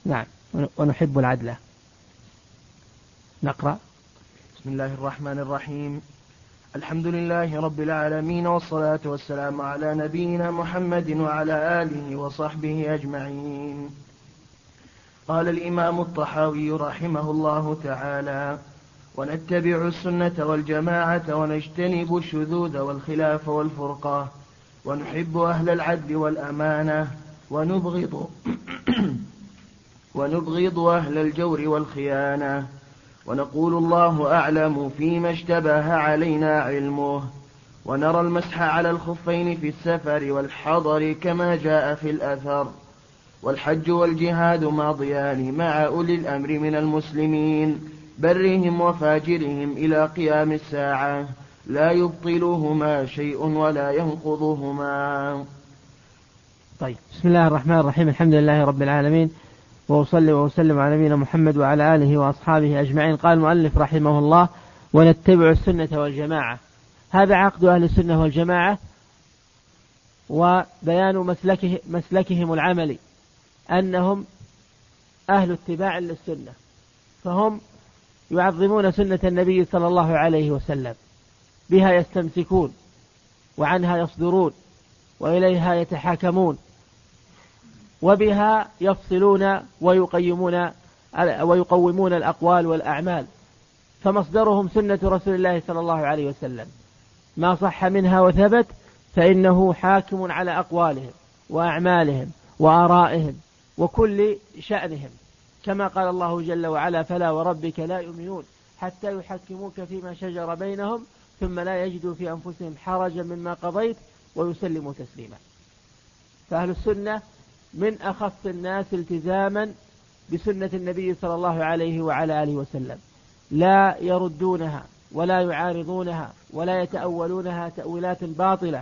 نعم. ونحب العدل. نقرأ. بسم الله الرحمن الرحيم. الحمد لله رب العالمين، والصلاة والسلام على نبينا محمد وعلى آله وصحبه أجمعين. قال الإمام الطحاوي رحمه الله تعالى: ونتبع السنة والجماعة ونجتنب الشذوذ والخلاف والفرقة، ونحب أهل العدل والأمانة، ونبغض أهل الجور والخيانة، ونقول الله أعلم فيما اشتبه علينا علمه، ونرى المسح على الخفين في السفر والحضر كما جاء في الأثر، والحج والجهاد ماضيان مع أولي الأمر من المسلمين برهم وفاجرهم إلى قيام الساعة، لا يبطلهما شيء ولا ينقضهما. طيب، بسم الله الرحمن الرحيم. الحمد لله رب العالمين، وأصلي وأسلم على نبينا محمد وعلى آله وأصحابه أجمعين. قال المؤلف رحمه الله: ونتبع السنة والجماعة. هذا عقد أهل السنة والجماعة وبيان مسلكهم العملي، أنهم أهل اتباع للسنة، فهم يعظمون سنة النبي صلى الله عليه وسلم، بها يستمسكون وعنها يصدرون وإليها يتحاكمون، وبها يفصلون ويقومون الأقوال والأعمال، فمصدرهم سنة رسول الله صلى الله عليه وسلم، ما صح منها وثبت فإنه حاكم على أقوالهم وأعمالهم وآرائهم وكل شأنهم، كما قال الله جل وعلا: فلا وربك لا يؤمنون حتى يحكموك فيما شجر بينهم ثم لا يجدوا في أنفسهم حرجا مما قضيت ويسلموا تسليما. فأهل السنة من أخص الناس التزاما بسنة النبي صلى الله عليه وعلى آله وسلم، لا يردونها ولا يعارضونها ولا يتأولونها تأويلات باطلة،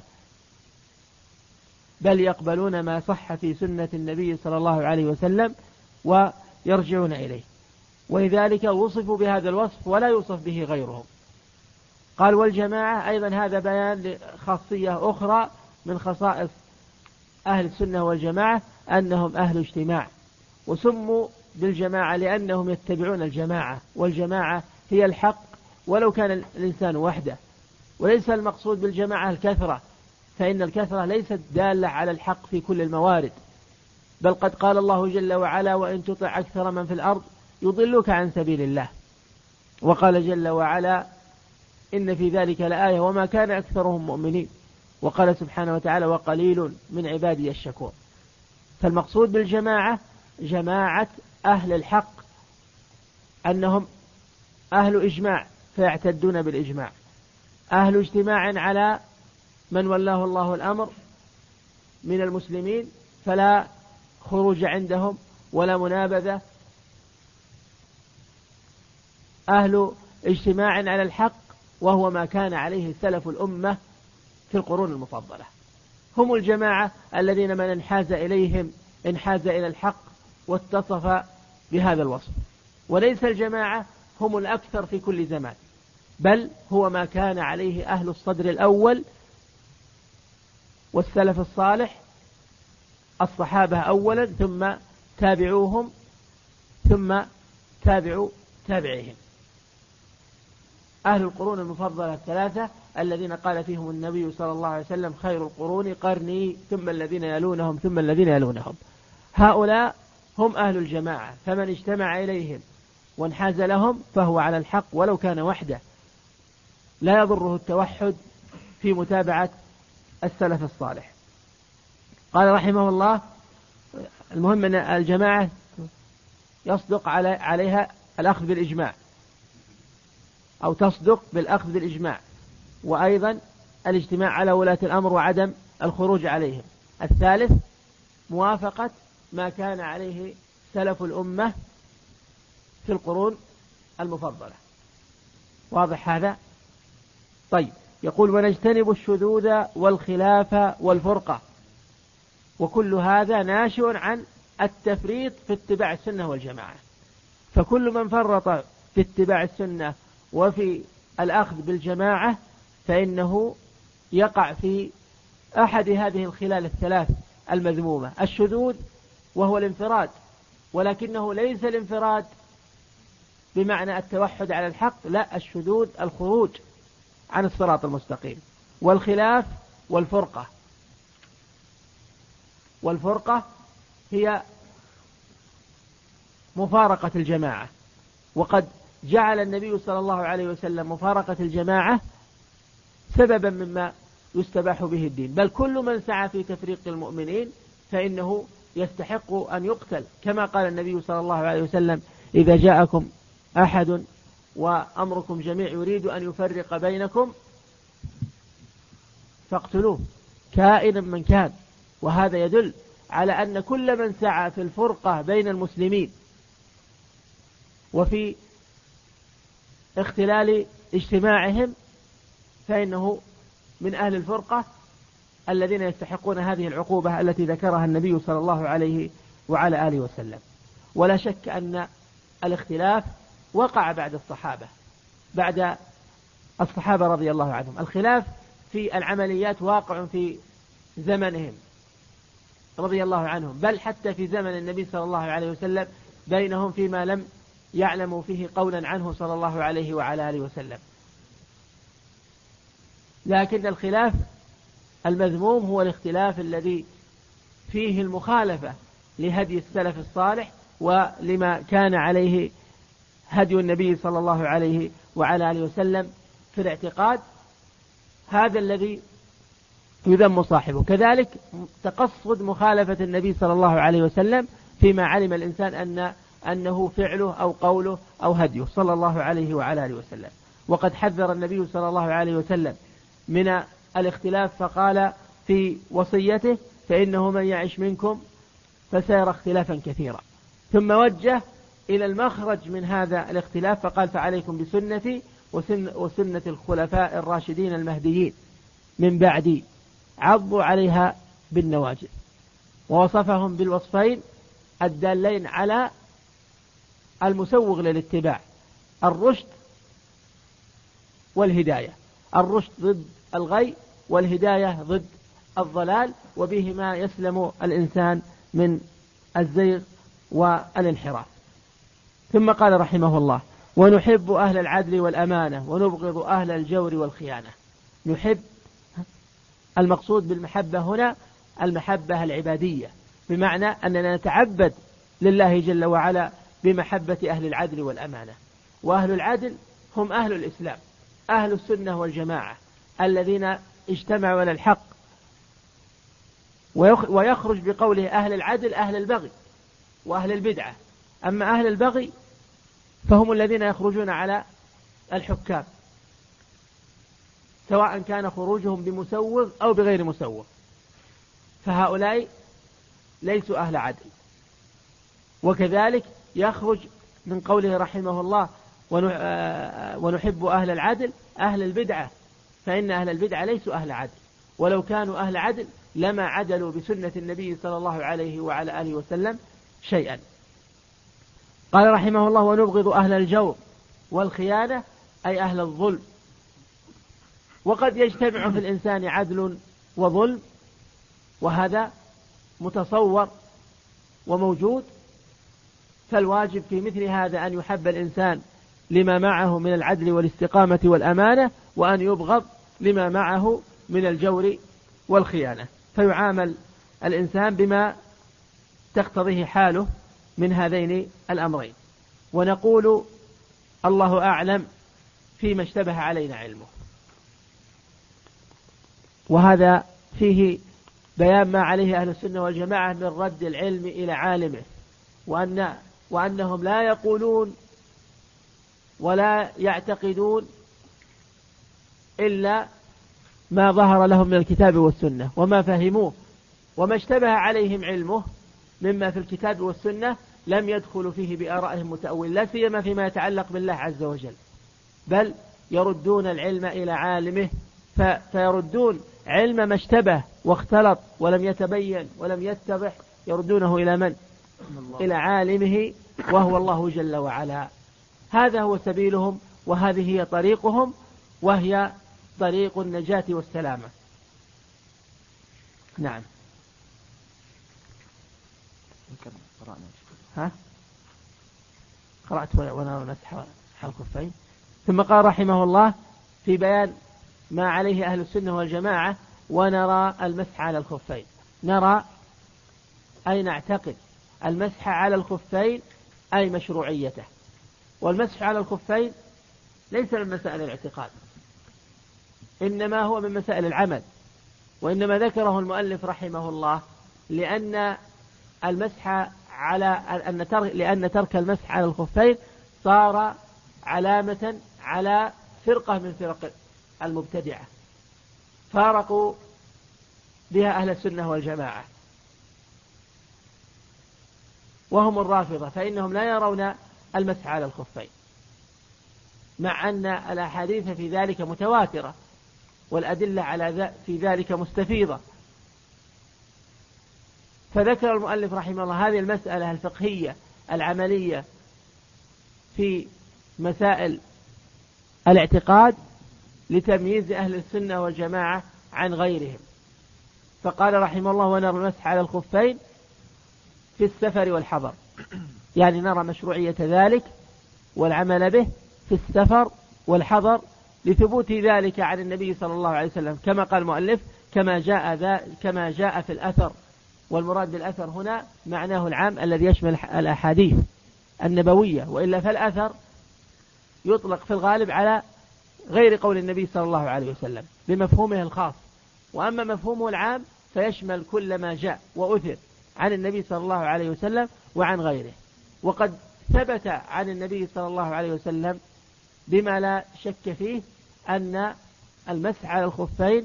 بل يقبلون ما صح في سنة النبي صلى الله عليه وسلم ويرجعون إليه، ولذلك وصفوا بهذا الوصف ولا يوصف به غيرهم. قال: والجماعة أيضا هذا بيان لخاصية أخرى من خصائص أهل السنة والجماعة، أنهم أهل اجتماع، وسموا بالجماعة لأنهم يتبعون الجماعة، والجماعة هي الحق ولو كان الإنسان وحده، وليس المقصود بالجماعة الكثرة، فإن الكثرة ليست دالة على الحق في كل الموارد، بل قد قال الله جل وعلا: وإن تطع أكثر من في الأرض يضلوك عن سبيل الله، وقال جل وعلا: إن في ذلك لآية وما كان أكثرهم مؤمنين، وقال سبحانه وتعالى: وقليل من عبادي الشكور. فالمقصود بالجماعة جماعة أهل الحق، أنهم أهل إجماع فيعتدون بالإجماع، أهل اجتماع على من ولاه الله الأمر من المسلمين فلا خروج عندهم ولا منابذة، أهل اجتماع على الحق، وهو ما كان عليه سلف الأمة في القرون المفضلة. هم الجماعة الذين من انحاز إليهم انحاز إلى الحق واتصف بهذا الوصف، وليس الجماعة هم الأكثر في كل زمان، بل هو ما كان عليه أهل الصدر الأول والسلف الصالح، الصحابة أولا ثم تابعوهم ثم تابعوا تابعيهم، أهل القرون المفضلة الثلاثة الذين قال فيهم النبي صلى الله عليه وسلم: خير القرون قرني ثم الذين يلونهم ثم الذين يلونهم. هؤلاء هم أهل الجماعة، فمن اجتمع إليهم وانحاز لهم فهو على الحق ولو كان وحده، لا يضره التوحد في متابعة السلف الصالح. قال رحمه الله: المهم أن الجماعة يصدق عليها الأخذ بالإجماع، أو تصدق بالأخذ بالإجماع، وأيضا الاجتماع على ولاة الأمر وعدم الخروج عليهم. الثالث موافقة ما كان عليه سلف الأمة في القرون المفضلة. واضح هذا؟ طيب، يقول: ونجتنب الشذوذ والخلاف والفرقة، وكل هذا ناشئ عن التفريط في اتباع السنة والجماعة، فكل من فرط في اتباع السنة وفي الأخذ بالجماعة فإنه يقع في أحد هذه الخلال الثلاث المذمومة: الشذوذ وهو الانفراد ولكنه ليس الانفراد بمعنى التوحد على الحق، لا، الشذوذ الخروج عن الصراط المستقيم. والخلاف والفرقة هي مفارقة الجماعة، وقد جعل النبي صلى الله عليه وسلم مفارقة الجماعة سببا مما يستباح به الدين، بل كل من سعى في تفريق المؤمنين فإنه يستحق أن يقتل، كما قال النبي صلى الله عليه وسلم: إذا جاءكم أحد وأمركم جميع يريد أن يفرق بينكم فاقتلوه كائنا من كان. وهذا يدل على أن كل من سعى في الفرقة بين المسلمين وفي اختلال اجتماعهم فإنه من أهل الفرقة الذين يستحقون هذه العقوبة التي ذكرها النبي صلى الله عليه وعلى آله وسلم. ولا شك أن الاختلاف وقع بعد الصحابة رضي الله عنهم. الخلاف في العمليات واقع في زمنهم رضي الله عنهم، بل حتى في زمن النبي صلى الله عليه وسلم بينهم فيما لم يعلموا فيه قولا عنه صلى الله عليه وعلى آله وسلم. لكن الخلاف المذموم هو الاختلاف الذي فيه المخالفة لهدي السلف الصالح ولما كان عليه هدي النبي صلى الله عليه وعلى آله وسلم في الاعتقاد، هذا الذي يذم صاحبه. كذلك تقصد مخالفة النبي صلى الله عليه وسلم فيما علم الإنسان أنه فعله أو قوله أو هديه صلى الله عليه وعلى آله وسلم. وقد حذر النبي صلى الله عليه وسلم من الاختلاف فقال في وصيته: فإنه من يعش منكم فسيرى اختلافا كثيرا. ثم وجه إلى المخرج من هذا الاختلاف فقال: فعليكم بسنتي وسنة الخلفاء الراشدين المهديين من بعدي عضوا عليها بالنواجذ. ووصفهم بالوصفين الدالين على المسوغ للاتباع: الرشد والهداية. الرشد ضد الغي، والهداية ضد الضلال، وبهما يسلم الإنسان من الزيغ والانحراف. ثم قال رحمه الله: ونحب أهل العدل والأمانة ونبغض أهل الجور والخيانة. نحب، المقصود بالمحبة هنا المحبة العبادية، بمعنى أننا نتعبد لله جل وعلا بمحبة أهل العدل والأمانة. وأهل العدل هم أهل الإسلام، أهل السنة والجماعة الذين اجتمعوا على الحق. ويخرج بقوله أهل العدل أهل البغي وأهل البدعة. أما أهل البغي فهم الذين يخرجون على الحكام، سواء كان خروجهم بمسوغ أو بغير مسوغ، فهؤلاء ليسوا أهل عدل. وكذلك يخرج من قوله رحمه الله: ونحب أهل العدل أهل البدعة، فإن أهل البدعة ليسوا أهل عدل، ولو كانوا أهل عدل لما عدلوا بسنة النبي صلى الله عليه وعلى آله وسلم شيئا. قال رحمه الله: ونبغض أهل الجور والخيانة، أي أهل الظلم. وقد يجتمع في الإنسان عدل وظلم، وهذا متصور وموجود، فالواجب في مثل هذا أن يحب الإنسان لما معه من العدل والاستقامة والأمانة، وأن يبغض لما معه من الجور والخيانة، فيعامل الإنسان بما تقتضيه حاله من هذين الأمرين. ونقول: الله أعلم فيما اشتبه علينا علمه. وهذا فيه بيان ما عليه أهل السنة والجماعة من رد العلم إلى عالمه، وأنهم لا يقولون ولا يعتقدون إلا ما ظهر لهم من الكتاب والسنة وما فهموه، وما اشتبه عليهم علمه مما في الكتاب والسنة لم يدخلوا فيه بآرائهم متأول، لا سيما فيما يتعلق بالله عز وجل، بل يردون العلم إلى عالمه، فيردون علم ما اشتبه واختلط ولم يتبين ولم يتضح، يردونه إلى من؟ إلى عالمه، وهو الله جل وعلا. هذا هو سبيلهم، وهذه هي طريقهم، وهي طريق النجاة والسلامة. نعم. ها؟ قرأت ونرى المسح على الخفين. ثم قال رحمه الله في بيان ما عليه أهل السنة والجماعة: ونرى المسح على الخفين. نرى أي نعتقد المسح على الخفين أي مشروعيته. والمسح على الخفين ليس من مسائل الاعتقاد، إنما هو من مسائل العمل، وإنما ذكره المؤلف رحمه الله لأن المسح لأن ترك المسح على الخفين صار علامة على فرقة من فرق المبتدعة فارقوا بها أهل السنة والجماعة، وهم الرافضة، فإنهم لا يرون المسح على الخفين، مع أن الأحاديث في ذلك متواترة والأدلة في ذلك مستفيضة. فذكر المؤلف رحمه الله هذه المسألة الفقهية العملية في مسائل الاعتقاد لتمييز أهل السنة والجماعة عن غيرهم، فقال رحمه الله: ونرى المسح على الخفين في السفر والحضر، يعني نرى مشروعية ذلك والعمل به في السفر والحضر لثبوت ذلك عن النبي صلى الله عليه وسلم، كما قال المؤلف كما جاء في الأثر. والمراد بالأثر هنا معناه العام الذي يشمل الأحاديث النبوية، وإلا فالأثر يطلق في الغالب على غير قول النبي صلى الله عليه وسلم بمفهومه الخاص، وأما مفهومه العام فيشمل كل ما جاء وأثر عن النبي صلى الله عليه وسلم وعن غيره. وقد ثبت عن النبي صلى الله عليه وسلم بما لا شك فيه أن المسح على الخفين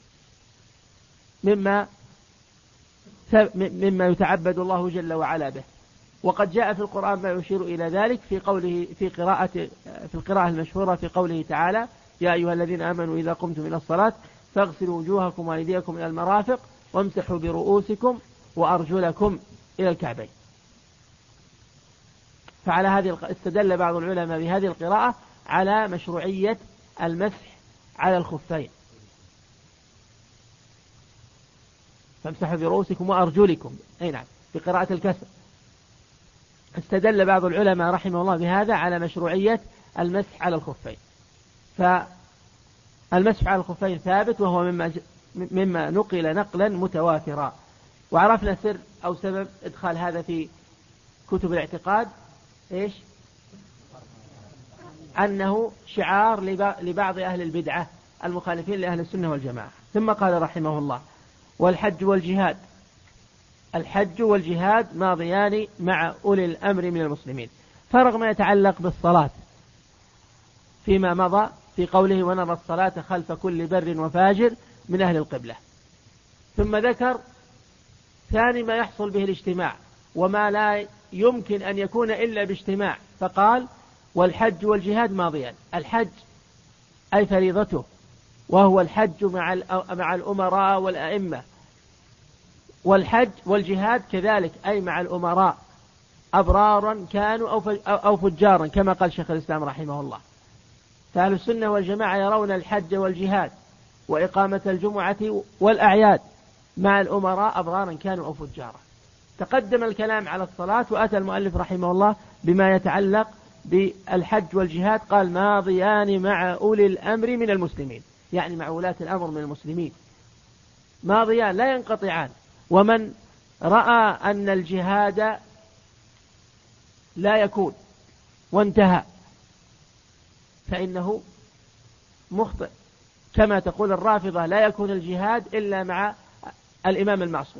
مما يتعبد الله جل وعلا به، وقد جاء في القرآن ما يشير إلى ذلك في قوله في القراءة المشهورة في قوله تعالى: يا أيها الذين آمنوا إذا قمتم إلى الصلاة فاغسلوا وجوهكم وأيديكم إلى المرافق وامسحوا برؤوسكم وأرجلكم إلى الكعبين. فعلى هذه استدل بعض العلماء بهذه القراءة على مشروعية المسح على الخفين، فامسحوا برؤوسكم وأرجلكم، أي نعم، بقراءة الكسر. استدل بعض العلماء رحمه الله بهذا على مشروعية المسح على الخفين. فالمسح على الخفين ثابت، وهو مما نقل نقلا متواترا. وعرفنا سر أو سبب إدخال هذا في كتب الاعتقاد إيش؟ أنه شعار لبعض أهل البدعة المخالفين لأهل السنة والجماعة. ثم قال رحمه الله: والحج والجهاد. الحج والجهاد ماضيان مع أولي الأمر من المسلمين. فرغ ما يتعلق بالصلاة فيما مضى في قوله: ونرى الصلاة خلف كل بر وفاجر من أهل القبلة. ثم ذكر ثاني ما يحصل به الاجتماع وما لا يمكن أن يكون إلا باجتماع، فقال: والحج والجهاد ماضيان. الحج أي فريضته، وهو الحج مع الأمراء والأئمة، والحج والجهاد كذلك أي مع الأمراء أبرارا كانوا أو فجارا، كما قال شيخ الإسلام رحمه الله. فأهل السنة والجماعة يرون الحج والجهاد وإقامة الجمعة والأعياد مع الأمراء أبرارا كانوا أو فجارا. تقدم الكلام على الصلاة، وأتى المؤلف رحمه الله بما يتعلق بالحج والجهاد، قال: ماضيان مع أولي الأمر من المسلمين، يعني مع ولاة الأمر من المسلمين، ماضيان لا ينقطعان. ومن رأى أن الجهاد لا يكون وانتهى فإنه مخطئ، كما تقول الرافضة: لا يكون الجهاد إلا مع الإمام المعصوم،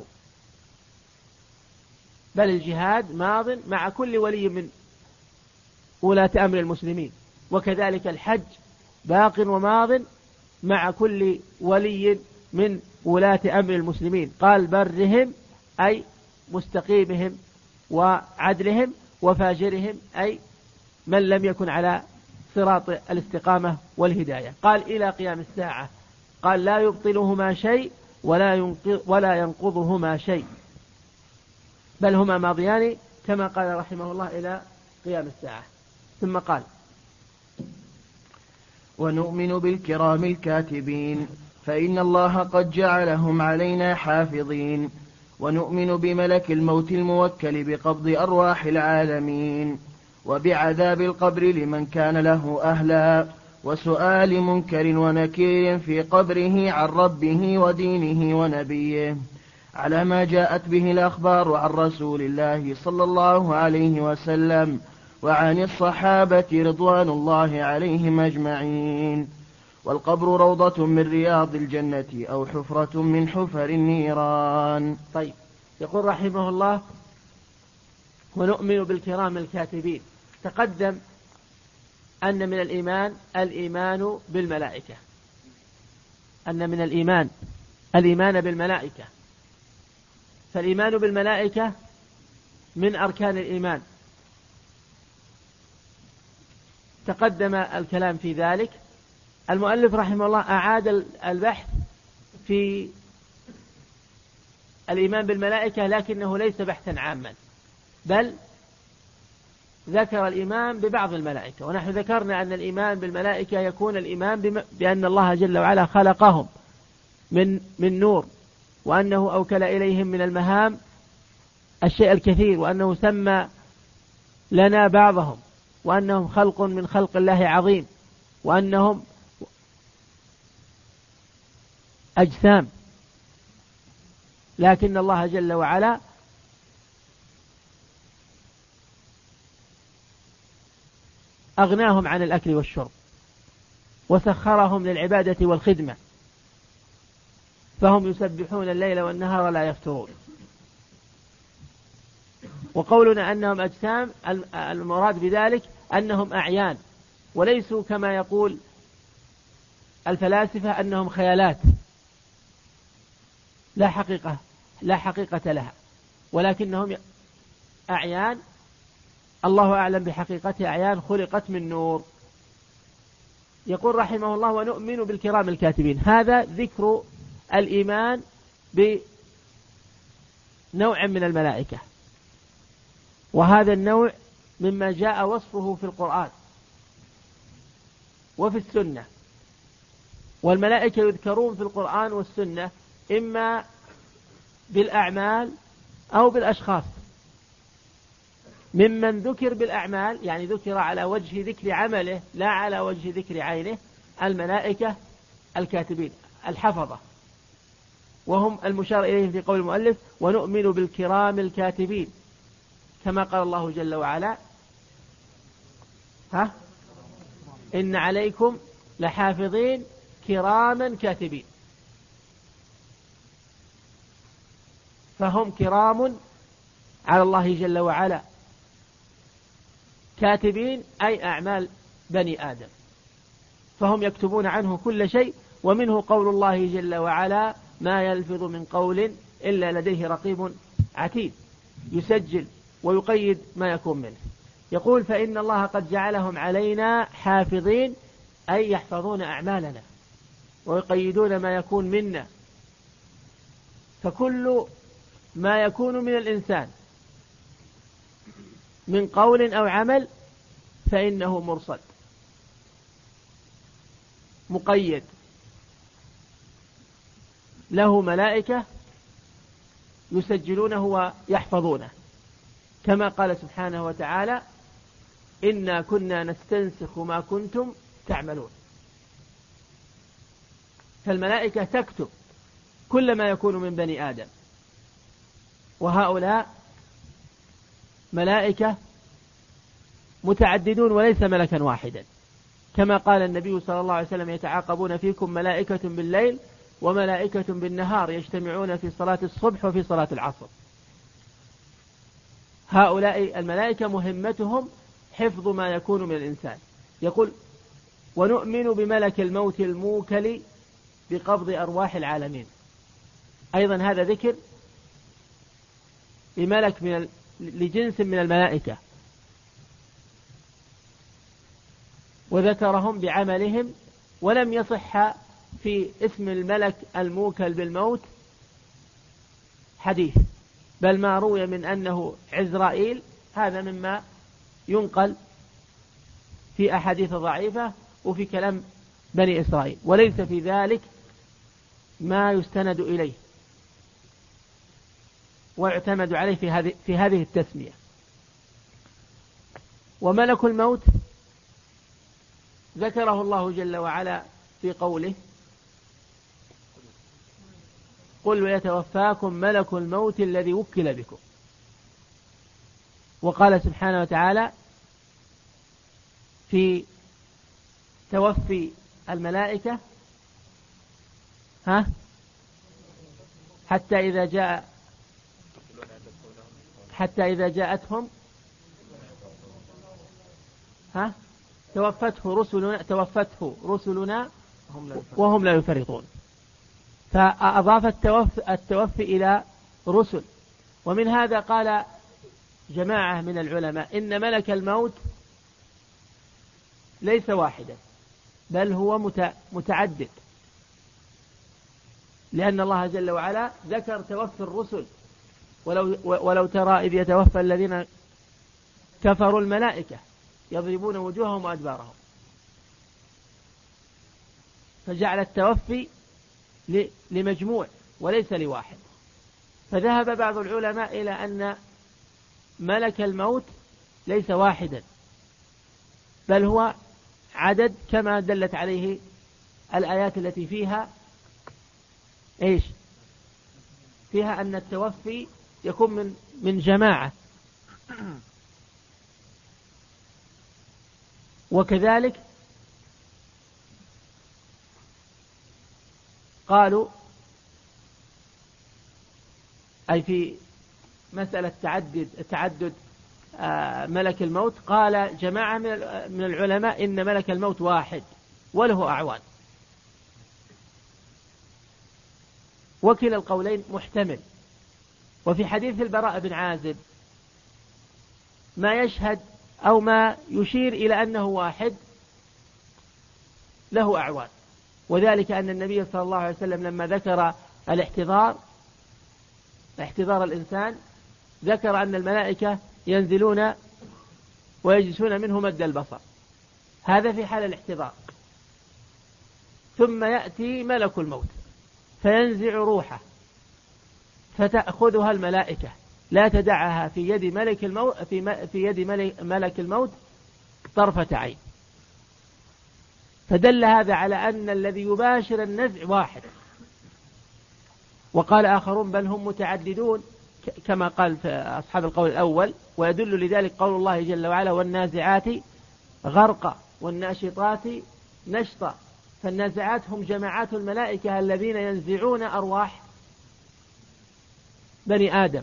بل الجهاد ماض مع كل ولي من ولاة أمر المسلمين. وكذلك الحج باق وماض مع كل ولي من ولاة أمر المسلمين، قال: برهم أي مستقيمهم وعدلهم، وفاجرهم أي من لم يكن على صراط الاستقامة والهداية. قال: إلى قيام الساعة. قال: لا يبطلهما شيء ولا ينقضهما شيء، بل هما ماضيان كما قال رحمه الله إلى قيام الساعة. ثم قال: ونؤمن بالكرام الكاتبين، فإن الله قد جعلهم علينا حافظين، ونؤمن بملك الموت الموكل بقبض أرواح العالمين، وبعذاب القبر لمن كان له أهلا، وسؤال منكر ونكير في قبره عن ربه ودينه ونبيه، على ما جاءت به الأخبار عن رسول الله صلى الله عليه وسلم وعن الصحابة رضوان الله عليهم أجمعين. والقبر روضة من رياض الجنة أو حفرة من حفر النيران. طيب، يقول رحمه الله: ونؤمن بالكرام الكاتبين. تقدم أن من الإيمان بالملائكة، أن من الإيمان بالملائكة، فالإيمان بالملائكة من أركان الإيمان. تقدم الكلام في ذلك. المؤلف رحمه الله أعاد البحث في الإيمان بالملائكة، لكنه ليس بحثا عاما، بل ذكر الإيمان ببعض الملائكة. ونحن ذكرنا أن الإيمان بالملائكة يكون الإيمان بأن الله جل وعلا خلقهم من نور، وأنه أوكل إليهم من المهام الشيء الكثير، وأنه سمى لنا بعضهم، وأنهم خلق من خلق الله عظيم، وأنهم أجسام، لكن الله جل وعلا أغناهم عن الأكل والشرب، وسخرهم للعبادة والخدمة، فهم يسبحون الليل والنهار لا يفترون. وقولنا أنهم أجسام، المراد بذلك أنهم أعيان، وليسوا كما يقول الفلاسفة أنهم خيالات لا حقيقة لها، ولكنهم أعيان، الله أعلم بحقيقتها، أعيان خلقت من نور. يقول رحمه الله: ونؤمن بالكرام الكاتبين. هذا ذكر الإيمان بنوع من الملائكة، وهذا النوع مما جاء وصفه في القرآن وفي السنة. والملائكة يذكرون في القرآن والسنة إما بالأعمال أو بالأشخاص. ممن ذكر بالأعمال، يعني ذكر على وجه ذكر عمله لا على وجه ذكر عينه، الملائكة الكاتبين الحفظة، وهم المشار إليهم في قول المؤلف: ونؤمن بالكرام الكاتبين، كما قال الله جل وعلا: إن عليكم لحافظين كراما كاتبين. فهم كرام على الله جل وعلا، كاتبين أي أعمال بني آدم، فهم يكتبون عنه كل شيء. ومنه قول الله جل وعلا: ما يلفظ من قول إلا لديه رقيب عتيد، يسجل ويقيد ما يكون منه. يقول: فإن الله قد جعلهم علينا حافظين، أي يحفظون أعمالنا ويقيدون ما يكون منا. فكل ما يكون من الإنسان من قول أو عمل فإنه مرصد مقيد، له ملائكة يسجلونه ويحفظونه، كما قال سبحانه وتعالى: إنا كنا نستنسخ ما كنتم تعملون. فالملائكة تكتب كل ما يكون من بني آدم، وهؤلاء ملائكة متعددون وليس ملكا واحدا، كما قال النبي صلى الله عليه وسلم: يتعاقبون فيكم ملائكة بالليل وملائكة بالنهار، يجتمعون في صلاة الصبح وفي صلاة العصر. هؤلاء الملائكة مهمتهم حفظ ما يكون من الإنسان. يقول: ونؤمن بملك الموت الموكل بقبض أرواح العالمين. أيضا هذا ذكر لملك لجنس من الملائكة، وذكرهم بعملهم، ولم يصح في اسم الملك الموكل بالموت حديث، بل ما روي من أنه عزرائيل هذا مما ينقل في أحاديث ضعيفة وفي كلام بني إسرائيل، وليس في ذلك ما يستند إليه. ويعتمد عليه في هذه التسمية. وملك الموت ذكره الله جل وعلا في قوله: قل يتوفاكم ملك الموت الذي وكل بكم. وقال سبحانه وتعالى في توفي الملائكة: حتى إذا جاءتهم توفته رسلنا وهم لا يفرطون. فأضاف التوفي إلى رسل. ومن هذا قال جماعة من العلماء إن ملك الموت ليس واحدا، بل هو متعدد، لأن الله جل وعلا ذكر توفي الرسل: ولو ترى إذ يتوفى الذين كفروا الملائكة يضربون وجوههم وأدبارهم. فجعل التوفي لمجموع وليس لواحد. فذهب بعض العلماء إلى أن ملك الموت ليس واحدا، بل هو عدد، كما دلت عليه الآيات التي فيها فيها أن التوفي يكون من جماعة. وكذلك قالوا أي في مسألة تعدد ملك الموت، قال جماعة من العلماء إن ملك الموت واحد وله أعوان. وكلا القولين محتمل. وفي حديث البراء بن عازب ما يشهد أو ما يشير إلى أنه واحد له أعوان، وذلك أن النبي صلى الله عليه وسلم لما ذكر احتضار الإنسان ذكر أن الملائكة ينزلون ويجلسون منه مد البصر، هذا في حال الاحتضار. ثم يأتي ملك الموت فينزع روحه فتأخذها الملائكة، لا تدعها في يد ملك الموت طرفة عين. فدل هذا على أن الذي يباشر النزع واحد. وقال آخرون بل هم متعددون كما قال في أصحاب القول الأول. ويدل لذلك قول الله جل وعلا: والنازعات غرقا والناشطات نشطا. فالنازعات هم جماعات الملائكة الذين ينزعون أرواح بني آدم.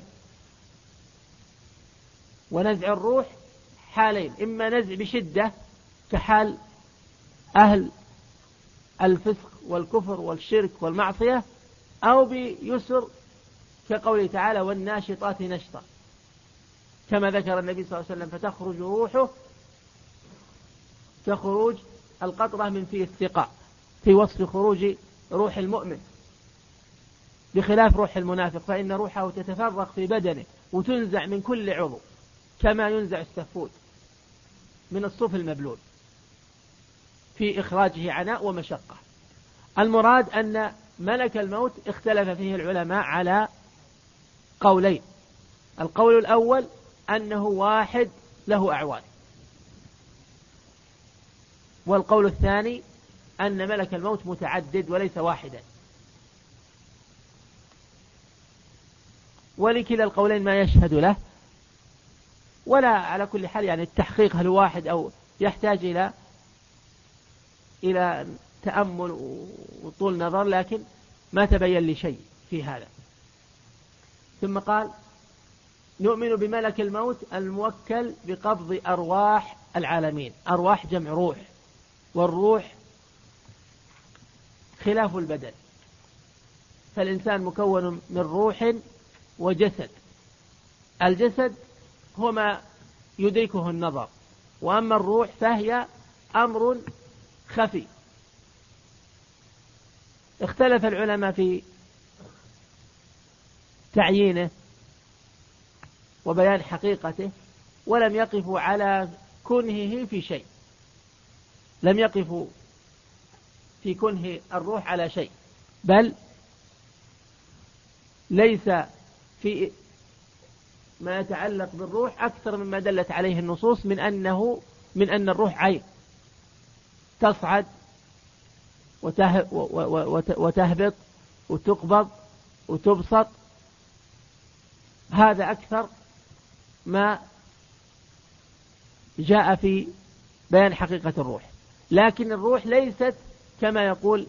ونزع الروح حالين: إما نزع بشدة كحال أهل الفسق والكفر والشرك والمعصية، أو بيسر كقوله تعالى: والناشطات نشطا، كما ذكر النبي صلى الله عليه وسلم: فتخرج روحه كخروج القطرة من فيه الثقاء، في وصف خروج روح المؤمن، بخلاف روح المنافق فإن روحه تتفرق في بدنه وتنزع من كل عضو كما ينزع السفود من الصوف المبلول، في إخراجه عناء ومشقة. المراد أن ملك الموت اختلف فيه العلماء على قولين: القول الأول أنه واحد له أعوان، والقول الثاني أن ملك الموت متعدد وليس واحدا. ولكلا القولين ما يشهد له، ولا على كل حال يعني التحقيق هل واحد أو يحتاج إلى تأمل وطول نظر، لكن ما تبين لي شيء في هذا. ثم قال: نؤمن بملك الموت الموكل بقبض أرواح العالمين. أرواح جمع روح، والروح خلاف البدن، فالإنسان مكون من روح وجسد. الجسد هو ما يدركه النظر، وأما الروح فهي أمر خفي. اختلف العلماء في تعيينه وبيان حقيقته، ولم يقفوا على كنهه في شيء، لم يقفوا في كنه الروح على شيء، بل ليس في ما يتعلق بالروح أكثر مما دلت عليه النصوص من أن الروح عين تصعد وتهبط وتقبض وتبسط. هذا أكثر ما جاء في بيان حقيقة الروح. لكن الروح ليست كما يقول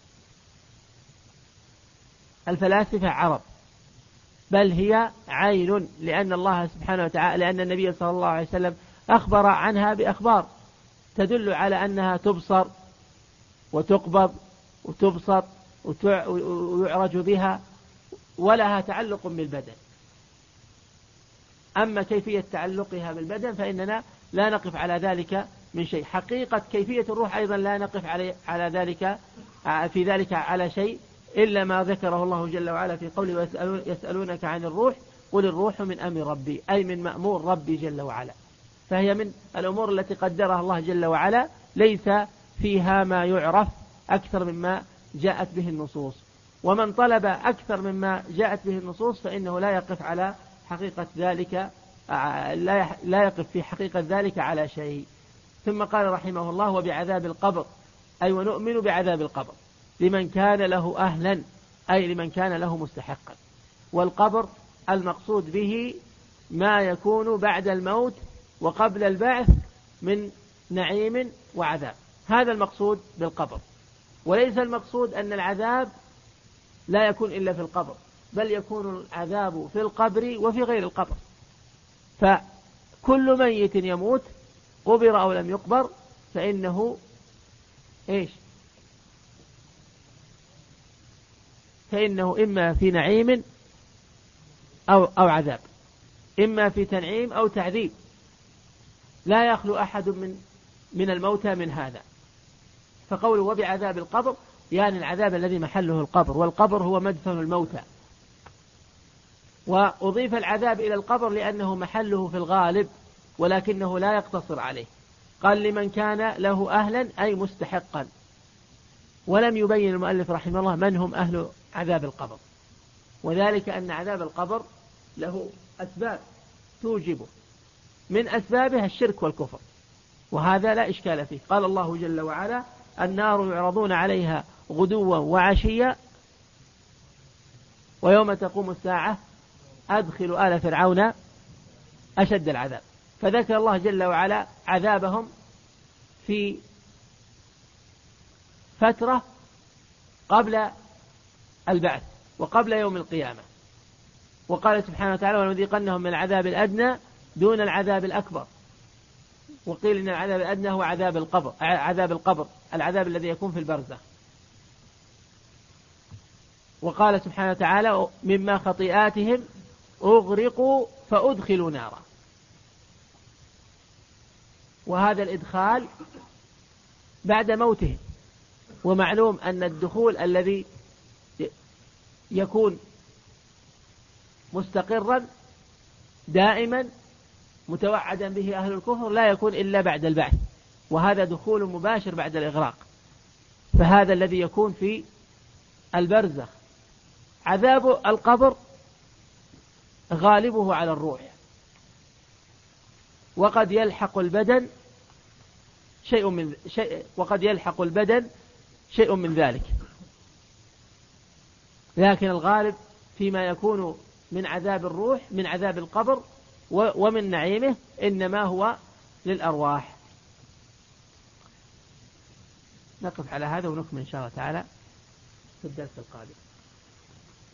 الفلاسفة عرب، بل هي عين، لأن الله سبحانه وتعالى، لأن النبي صلى الله عليه وسلم أخبر عنها بأخبار تدل على أنها تبصر وتقبض وتبسط ويعرج بها ولها تعلق بالبدن. أما كيفية تعلقها بالبدن فإننا لا نقف على ذلك من شيء. حقيقة كيفية الروح أيضا لا نقف على ذلك في ذلك على شيء إلا ما ذكره الله جل وعلا في قوله يسألونك عن الروح قل الروح من أمر ربي، أي من مأمور ربي جل وعلا. فهي من الأمور التي قدرها الله جل وعلا، ليس فيها ما يعرف أكثر مما جاءت به النصوص. ومن طلب أكثر مما جاءت به النصوص فإنه لا يقف على حقيقة ذلك، لا يقف في حقيقة ذلك على شيء. ثم قال رحمه الله وبعذاب القبر، أي ونؤمن بعذاب القبر لمن كان له أهلا، أي لمن كان له مستحقا. والقبر المقصود به ما يكون بعد الموت وقبل البعث من نعيم وعذاب، هذا المقصود بالقبر. وليس المقصود أن العذاب لا يكون إلا في القبر، بل يكون العذاب في القبر وفي غير القبر. فكل ميت يموت قبر أو لم يقبر فإنه فإنه إما في نعيم أو عذاب، إما في تنعيم أو تعذيب، لا يخلو أحد من الموتى من هذا. فقوله وبعذاب القبر يعني العذاب الذي محله القبر، والقبر هو مدفن الموتى. وأضيف العذاب إلى القبر لأنه محله في الغالب، ولكنه لا يقتصر عليه. قال لمن كان له أهلا أي مستحقا، ولم يبين المؤلف رحمه الله من هم أهل عذاب القبر، وذلك أن عذاب القبر له أسباب توجبه، من أسبابها الشرك والكفر، وهذا لا إشكال فيه. قال الله جل وعلا النار يعرضون عليها غدوا وعشيا ويوم تقوم الساعة أدخلوا آل فرعون أشد العذاب. فذكر الله جل وعلا عذابهم في فترة قبل البعث وقبل يوم القيامة. وقال سبحانه وتعالى ونذيقنهم من العذاب الأدنى دون العذاب الأكبر. وقيل إن العذاب الأدنى هو عذاب القبر، العذاب الذي يكون في البرزخ. وقال سبحانه وتعالى مما خطيئاتهم أغرقوا فأدخلوا نارا. وهذا الإدخال بعد موتهم. ومعلوم أن الدخول الذي يكون مستقرا دائما متوعدا به أهل الكفر لا يكون إلا بعد البعث، وهذا دخول مباشر بعد الإغراق. فهذا الذي يكون في البرزخ. عذاب القبر غالبه على الروح، وقد يلحق البدن شيء من ذلك، لكن الغالب فيما يكون من عذاب الروح من عذاب القبر ومن نعيمه إنما هو للأرواح. نقف على هذا ونكمل إن شاء الله تعالى في الدرس القادم.